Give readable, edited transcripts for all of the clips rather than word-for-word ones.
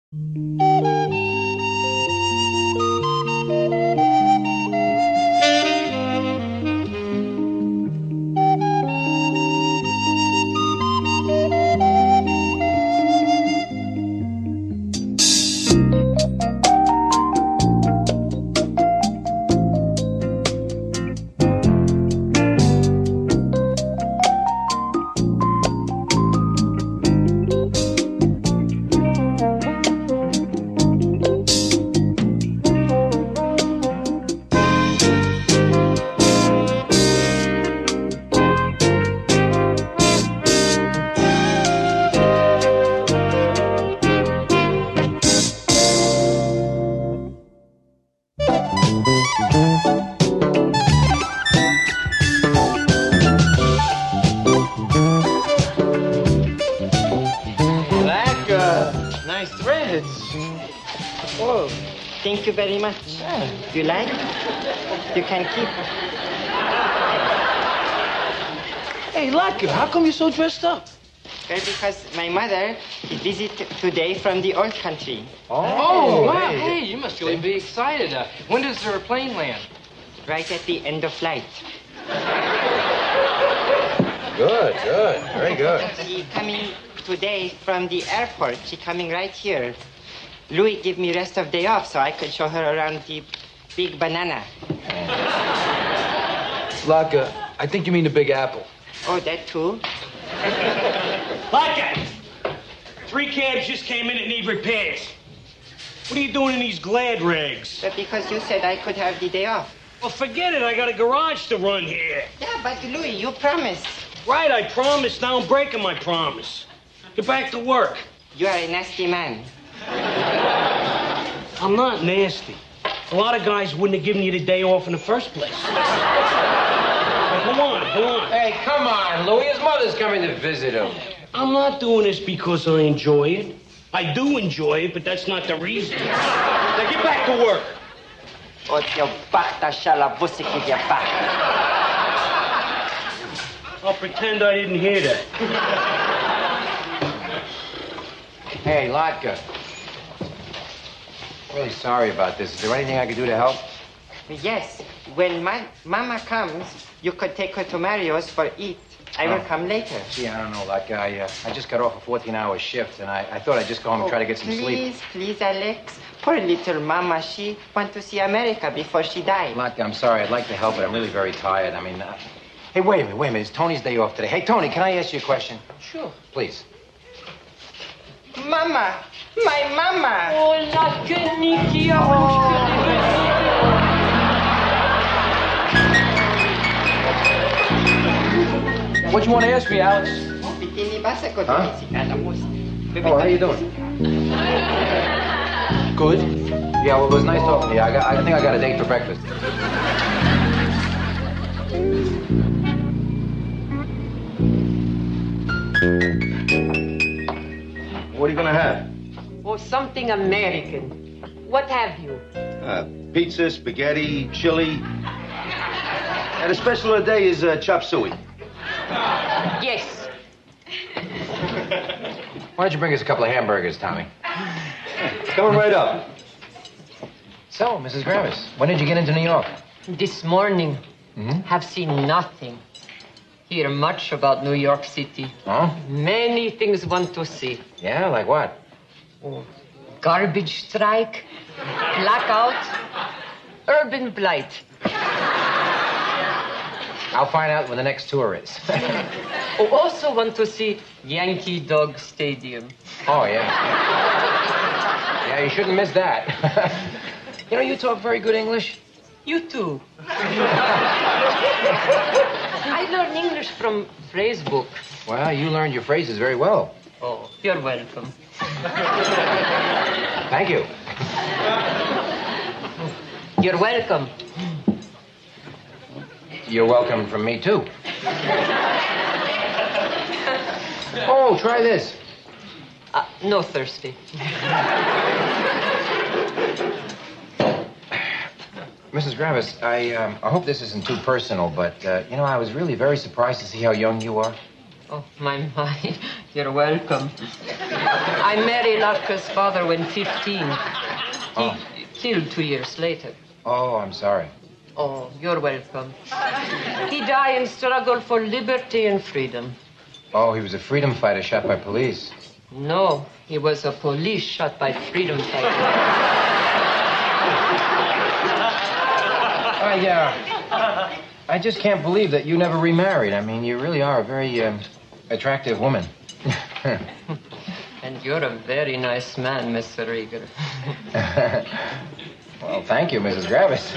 Nice threads. Oh, thank you very much. You like? You can keep. Hey, Latka, how come you're so dressed up? Well, because my mother is visit today from the old country. Oh, wow. Hey, you must really be excited. When does her plane land? Right at the end of flight. Good. Very good. She coming today from the airport. She coming right here. Louis give me rest of day off so I could show her around the big banana. Latka, I think you mean the Big Apple. Oh, that too? Latka! 3 cabs just came in that need repairs. What are you doing in these Glad rags? But because you said I could have the day off. Well, forget it. I got a garage to run here. Yeah, but Louis, you promised. Right, I promised. Now I'm breaking my promise. Get back to work. You are a nasty man. I'm not nasty. A lot of guys wouldn't have given you the day off in the first place. Now, go on. Hey, come on, Louis. His mother's coming to visit him. I'm not doing this because I enjoy it. I do enjoy it, but that's not the reason. Now get back to work. I'll pretend I didn't hear that. Hey, Latka. Really sorry about this. Is there anything I could do to help? Yes, when my mama comes, you could take her to Mario's for eat. I will come later. Gee, I don't know, Latka. I just got off a 14-hour shift, and I thought I'd just go home and try to get some sleep. Please, Alex. Poor little mama. She want to see America before she died. Latka, I'm sorry. I'd like to help, but I'm really very tired. I mean, hey, wait a minute. It's Tony's day off today. Hey, Tony, can I ask you a question? Sure. Please. Mama, my mama. Oh, la Kenikia. What you want to ask me, Alex? Huh? Oh, how you doing? Good. Yeah, well, it was nice talking to you. I think I got a date for breakfast. What are you gonna have? Oh, something American. What have you? Pizza, spaghetti, chili. And a special of the day is chop suey. Yes. Why don't you bring us a couple of hamburgers, Tommy? Coming right up. So, Mrs. Gravis, when did you get into New York? This morning. Hmm? Have seen nothing. Hear much about New York City. Huh? Many things want to see. Yeah, like what? Oh, garbage strike, blackout, urban blight. I'll find out when the next tour is. Oh, also want to see Yankee Dog Stadium. Oh, yeah. Yeah, you shouldn't miss that. You know, you talk very good English. You too. I learned English from phrase book. Well, you learned your phrases very well. Oh, you're welcome. Thank you. You're welcome. You're welcome from me, too. Oh, try this. No thirsty. Mrs. Gravis, I hope this isn't too personal, but, you know, I was really very surprised to see how young you are. Oh, my. You're welcome. I married Latka's father when 15. He killed 2 years later. Oh, I'm sorry. Oh, you're welcome. He died in struggle for liberty and freedom. Oh, he was a freedom fighter shot by police. No, he was a police shot by freedom fighters. I just can't believe that you never remarried. I mean, you really are a very attractive woman. And you're a very nice man, Mr. Rieger. Well, thank you, Mrs. Gravis.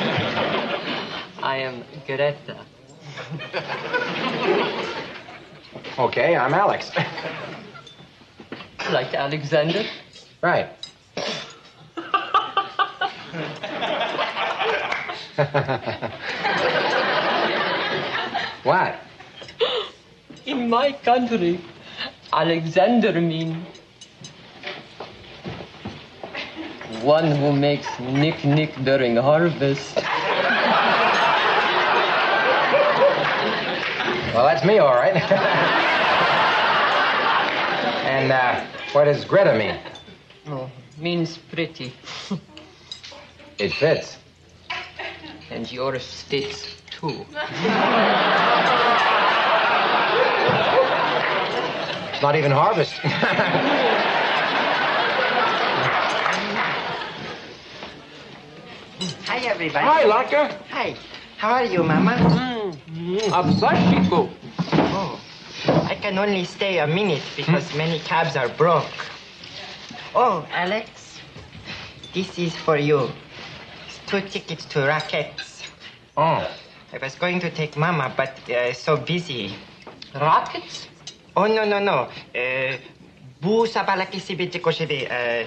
I am Greta. Okay, I'm Alex. Like Alexander? Right. What? In my country, Alexander means one who makes nick during harvest. Well, that's me, all right. And what does Greta mean? Oh, means pretty. It fits. And yours fits too. It's not even harvest. Hi, everybody. Hi, Latka. Hi. How are you, Mama? Absashiko. Oh, I can only stay a minute because many cabs are broke. Oh, Alex, this is for you. It's 2 tickets to Rackets. Oh. I was going to take Mama, but so busy. Rockets? Oh, no. Bu sabalaki sibiti koshidi.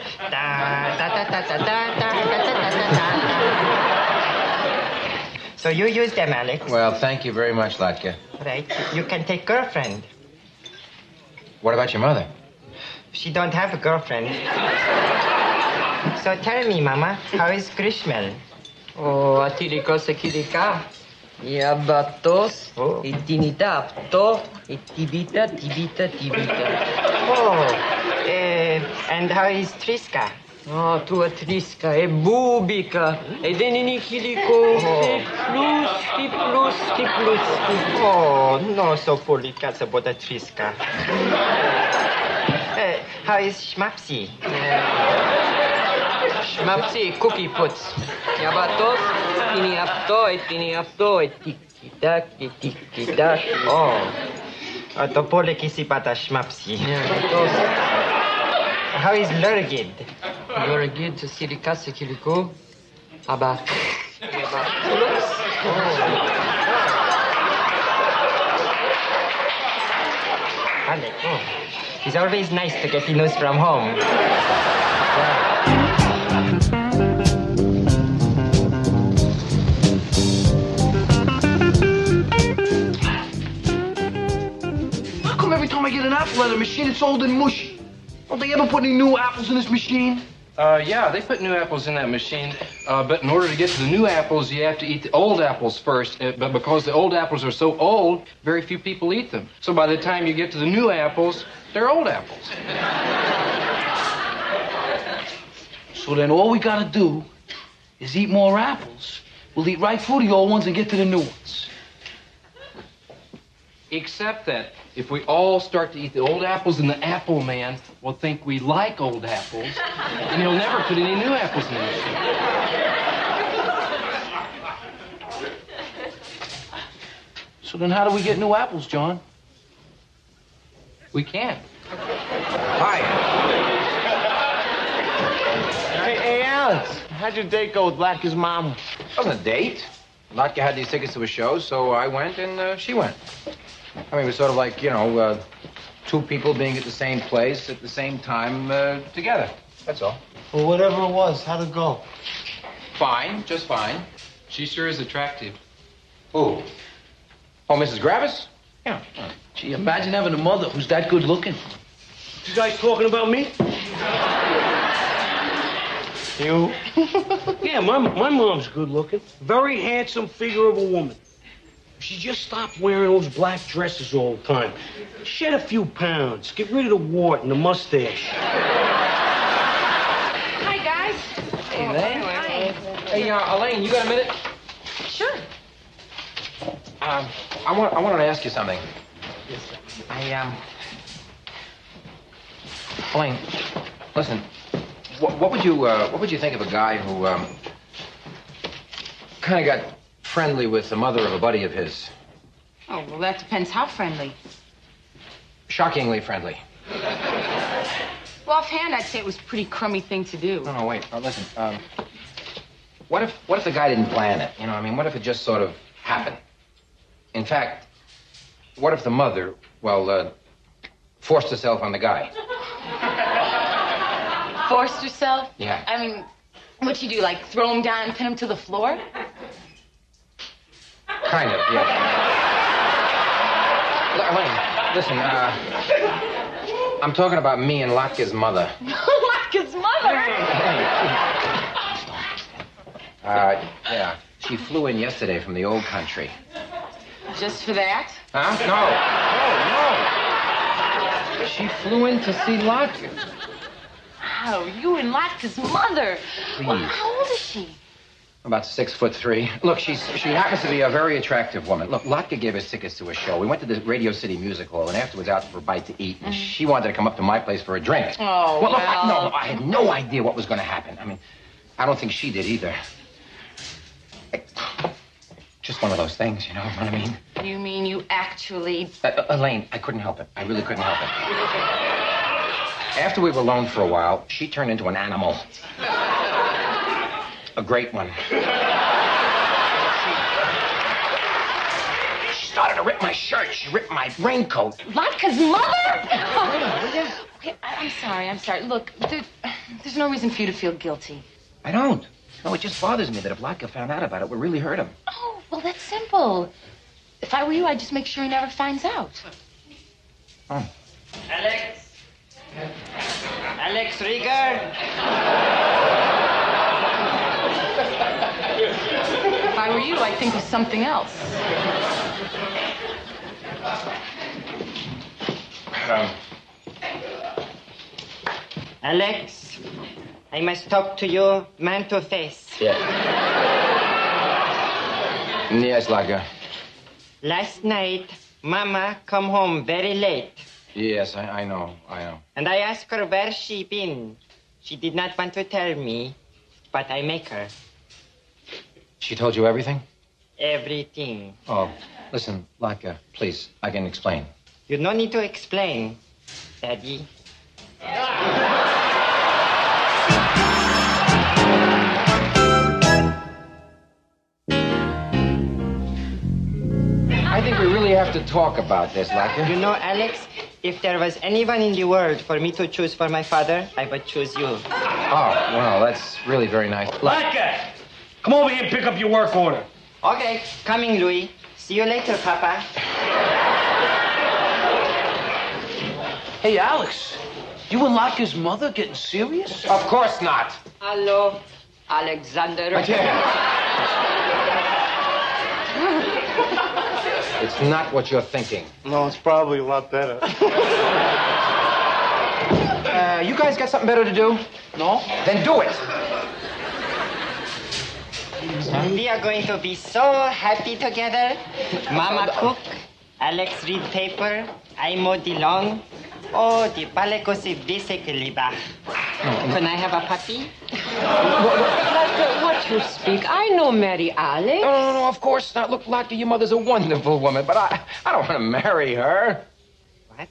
So you use them, Alex. Well, thank you very much, Latka. Right. You can take girlfriend. What about your mother? She don't have a girlfriend. So tell me, Mama, how is Grishmel? Oh, atiriko sekirika. Yabatos, itinita apto, itibita. Oh, and how is Triska? Oh, tua triska, e bubika, e deninikiliko, ti plus. Oh, no, so polikas about the Triska. How is Schmapsi? Schmapsi, cookie puts. Yabatos, tini apto, e tiki-tak. Oh, the polikisipata Schmapsi. Yabatos. How is Lurgid? You're good to see the Kasekiliko. About Tulux. Alex, it's always nice to get the news from home. How come every time I get an apple out of the machine, it's old and mushy? Don't they ever put any new apples in this machine? Yeah, they put new apples in that machine, but in order to get to the new apples, you have to eat the old apples first. But because the old apples are so old, very few people eat them. So by the time you get to the new apples, they're old apples. So then all we gotta do is eat more apples. We'll eat right through the old ones and get to the new ones. Except that if we all start to eat the old apples, then the apple man will think we like old apples, and he'll never put any new apples in the machine. So then how do we get new apples, John? We can't. Hi. Hey, Alex, how'd your date go with Latka's mom? It wasn't a date. Latka had these tickets to a show, so I went and she went. I mean, it was sort of like, two people being at the same place at the same time together. That's all. Well, whatever it was, how'd it go? Fine, just fine. She sure is attractive. Who? Oh, Mrs. Gravis? Yeah. Gee, imagine having a mother who's that good looking. You guys talking about me? You? Yeah, my mom's good looking. Very handsome figure of a woman. She just stopped wearing those black dresses all the time. Shed a few pounds. Get rid of the wart and the mustache. Hi, guys. Hey, Elaine. Hi. Hey, Elaine, you got a minute? Sure. I wanted to ask you something. Elaine, listen. What would you think of a guy who kind of got friendly with the mother of a buddy of his? Oh, well, that depends how friendly. Shockingly friendly. Well, offhand, I'd say it was a pretty crummy thing to do. No, wait. Listen. What if the guy didn't plan it? You know, I mean, what if it just sort of happened? In fact, what if the mother, forced herself on the guy? Forced herself? Yeah. I mean, what'd she do, like throw him down and pin him to the floor? Kind of, yeah. Elaine, listen, I'm talking about me and Latka's mother. Latka's mother? Yeah. She flew in yesterday from the old country. Just for that? Huh? No. She flew in to see Latka. Wow, you and Latka's mother. Please. Well, how old is she? About 6'3". Look, she happens to be a very attractive woman. Look, Latka gave us tickets to a show. We went to the Radio City Music Hall, and afterwards out for a bite to eat. And she wanted to come up to my place for a drink. Oh, Look, I had no idea what was going to happen. I mean, I don't think she did either. Just one of those things, you know what I mean? You mean you actually... Elaine, I couldn't help it. I really couldn't help it. After we were alone for a while, she turned into an animal. A great one. She started to rip my shirt. She ripped my raincoat. Latka's mother? Okay, I'm sorry. Look, there's no reason for you to feel guilty. I don't. No, it just bothers me that if Latka found out about it, it would really hurt him. Oh, well, that's simple. If I were you, I'd just make sure he never finds out. Oh. Alex Rieger. If I were you, I'd think of something else. Alex, I must talk to you man to face. Yeah. Yes, Latka. Last night, Mama come home very late. Yes, I know. And I asked her where she been. She did not want to tell me, but I make her. She told you everything? Everything. Oh, listen, Latka, please, I can explain. You no need to explain, Daddy. I think we really have to talk about this, Latka. You know, Alex, if there was anyone in the world for me to choose for my father, I would choose you. Oh, well, that's really very nice. Latka! Come over here and pick up your work order. Okay, coming, Louis. See you later, Papa. Hey, Alex, you and Latka's mother getting serious? Of course not. Hello, Alexander. It's not what you're thinking. No, it's probably a lot better. You guys got something better to do? No? Then do it. We are going to be so happy together. Mama cook, Alex read paper, I mow the lawn. Oh, the paleko se bisekeliba. Can I have a puppy? Latka, what you speak? I know Mary Alex. No, of course not. Look, Latka, your mother's a wonderful woman, but I don't want to marry her. What?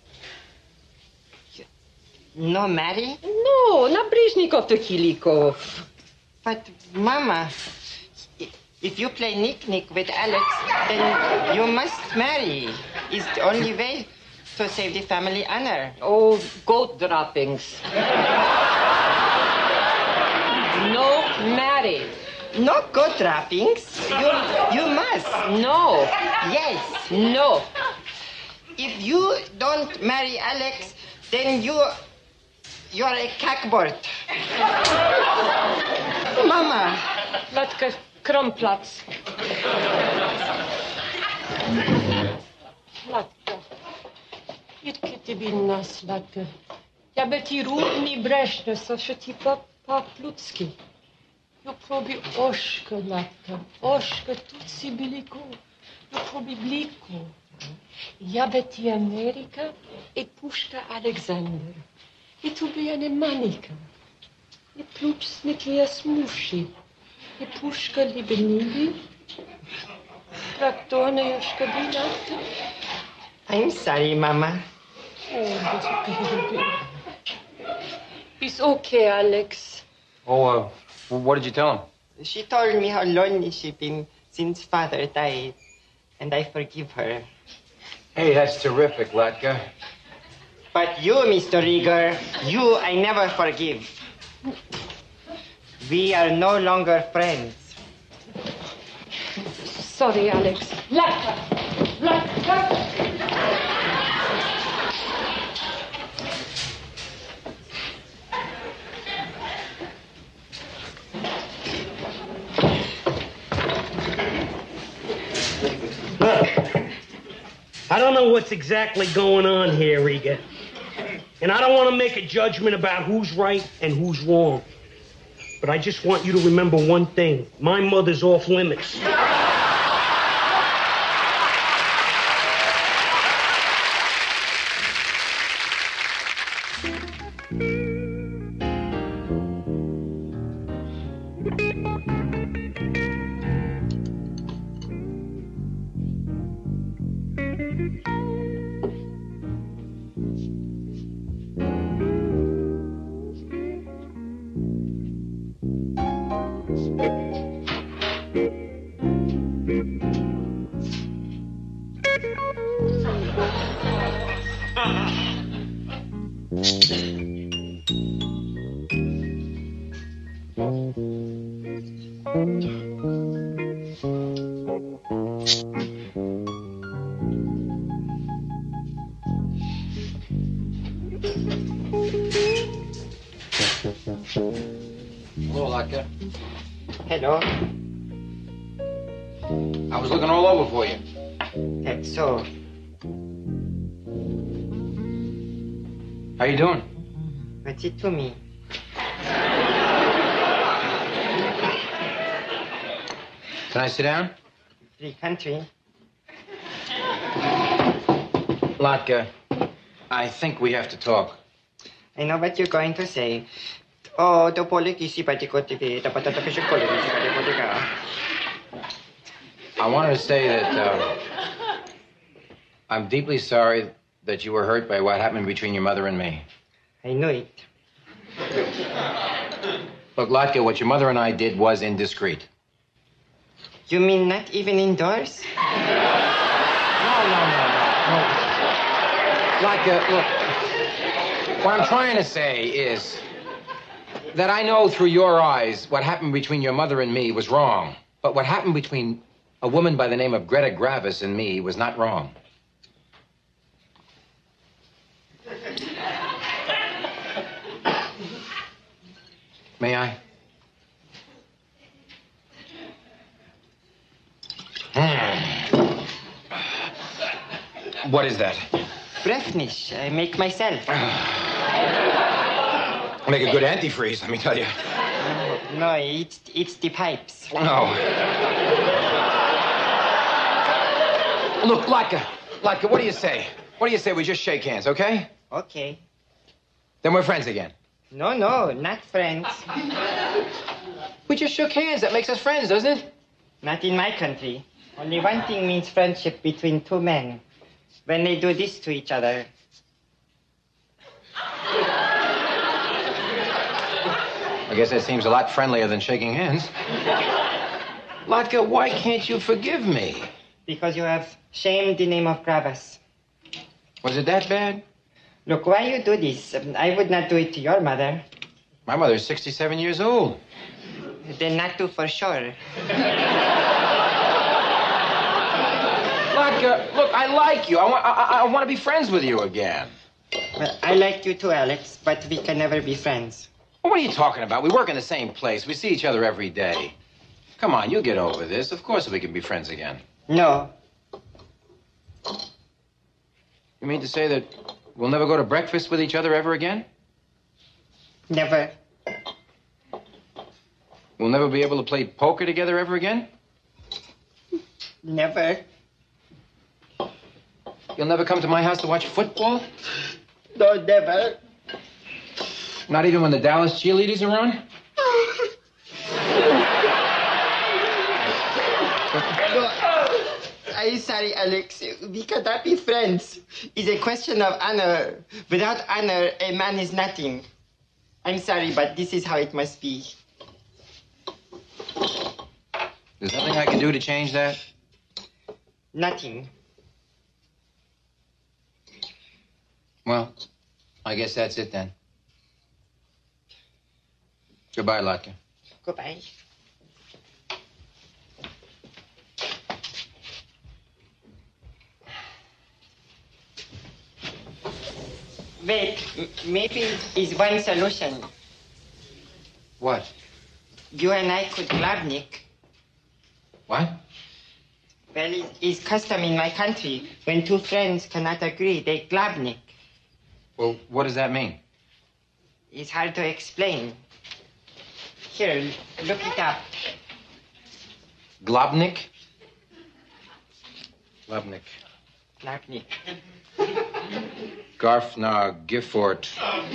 No, Mary? No, Nabrezhnikov to Kilikov. But, Mama, if you play knick-knack with Alex, then you must marry. It's the only way to save the family honor. Oh, goat droppings. No marry. No goat droppings. You must. No. Yes. No. If you don't marry Alex, then you're a cockboard. Mama. Latka, krumplatz. Latka. Jitki binna slatka. Ja by ti rudni brešne, so še ti pa plutski. Jo probi oška, latka. Oška, tu si biliko. Jo probi bliko. Ja by ti Amerika, I puška Aleksander. I tu by ja ne manika. I plučniki ja smuši. I puška libenili. Traktone joška bi latka. I'm sorry, Mama. Oh, baby. It's okay, Alex. Oh, what did you tell him? She told me how lonely she's been since Father died, and I forgive her. Hey, that's terrific, Latka. But you, Mr. Rieger, you I never forgive. We are no longer friends. Sorry, Alex. Latka! Latka! Look, I don't know what's exactly going on here, Rieger. And I don't want to make a judgment about who's right and who's wrong. But I just want you to remember one thing. My mother's off limits. Hello, Latka. Hello. I was looking all over for you. That's so. How you doing? What's it to me? Can I sit down? Free country. Latka, I think we have to talk. I know what you're going to say. Oh, the politici patikoti, the patata. I wanted to say that I'm deeply sorry that you were hurt by what happened between your mother and me. I knew it. Look, Latka, what your mother and I did was indiscreet. You mean not even indoors? No. Latka, look, what I'm trying to say is that I know through your eyes what happened between your mother and me was wrong. But what happened between a woman by the name of Greta Gravis and me was not wrong. May I? What is that? Breathnish. I make myself. Make a good antifreeze, let me tell you. No, it's the pipes. No. Look, Latka, what do you say? What do you say we just shake hands, okay? Okay. Then we're friends again. No, not friends. We just shook hands. That makes us friends, doesn't it? Not in my country. Only one thing means friendship between two men. When they do this to each other. I guess that seems a lot friendlier than shaking hands. Latka, why can't you forgive me? Because you have shamed the name of Gravis. Was it that bad? Look, why you do this? I would not do it to your mother. My mother's 67 years old. Then not do for sure. Latka, look, I like you. I want to be friends with you again. Well, I like you too, Alex, but we can never be friends. Well, what are you talking about? We work in the same place. We see each other every day. Come on, you'll get over this. Of course we can be friends again. No. You mean to say that we'll never go to breakfast with each other ever again? Never. We'll never be able to play poker together ever again? Never. You'll never come to my house to watch football? No, never. Not even when the Dallas cheerleaders are on? No, I'm sorry, Alex. We cannot be friends. It's a question of honor. Without honor, a man is nothing. I'm sorry, but this is how it must be. There's nothing I can do to change that? Nothing. Well, I guess that's it then. Goodbye, Latka. Goodbye. Wait, maybe is one solution. What? You and I could Glabnik. What? Well, it's custom in my country. When two friends cannot agree, they Glabnik. Well, what does that mean? It's hard to explain. Here, look it up. Globnik? Globnik. Glabnik. Garfna, Giffort.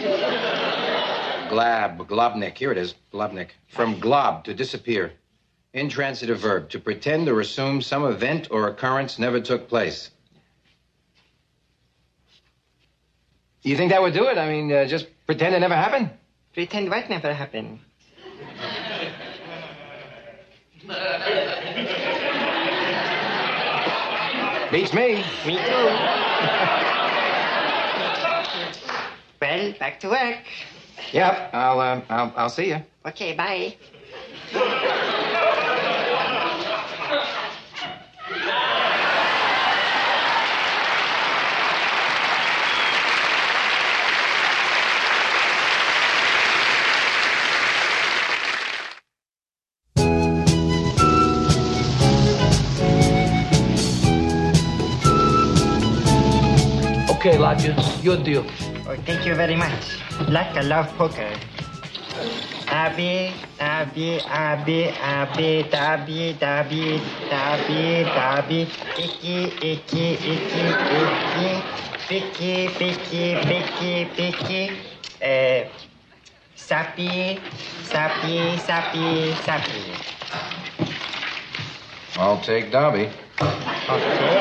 Globnik. Here it is. Globnik. From glob, to disappear. Intransitive verb, to pretend or assume some event or occurrence never took place. You think that would do it? I mean, just pretend it never happened? Pretend what never happened? Beats me. Me too. Well, back to work. Yep, I'll see you. Okay, bye. Okay, Latka, your deal. Oh, thank you very much. Like I love poker. Abi, abi, abi, abi, dabi, dabi, dabi, dabi, icky, icky, icky, icky, picky, picky, picky, picky, sappy, sappy, sappy, sappy. I'll take Dobby. Okay.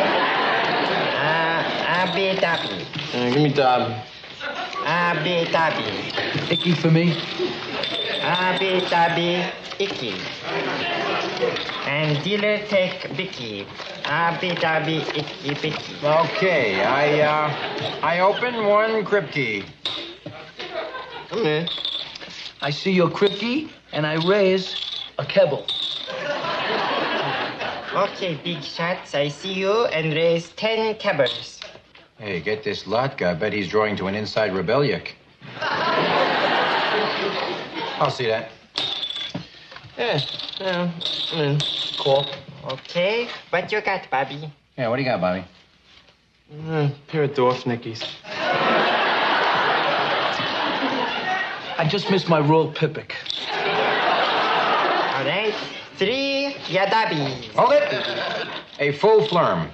Abi, dabi. Give me Dob. Abi, dabi. Icky for me. Abi, dabi, icky. And dealer take Bicky. Abi, dabi, icky, bicky. Okay, I open one Kripke. Come in. I see your Kripke, and I raise a Kebble. Okay, big shots. I see you and raise 10 cabbers. Hey, get this Latka. I bet he's drawing to an inside Rebellic. I'll see that. Yeah, I'm in. Cool. Okay, what you got, Bobby? Yeah, what do you got, Bobby? Pair of Dorfnickies. I just missed my Royal Pipic. All right, 3 Yadabi. Hold it. A full flurm.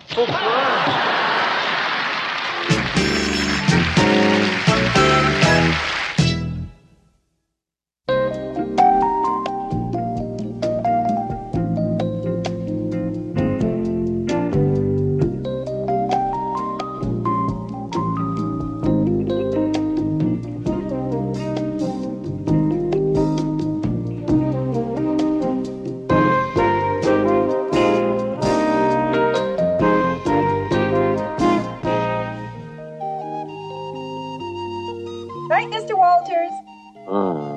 Right, Mr. Walters?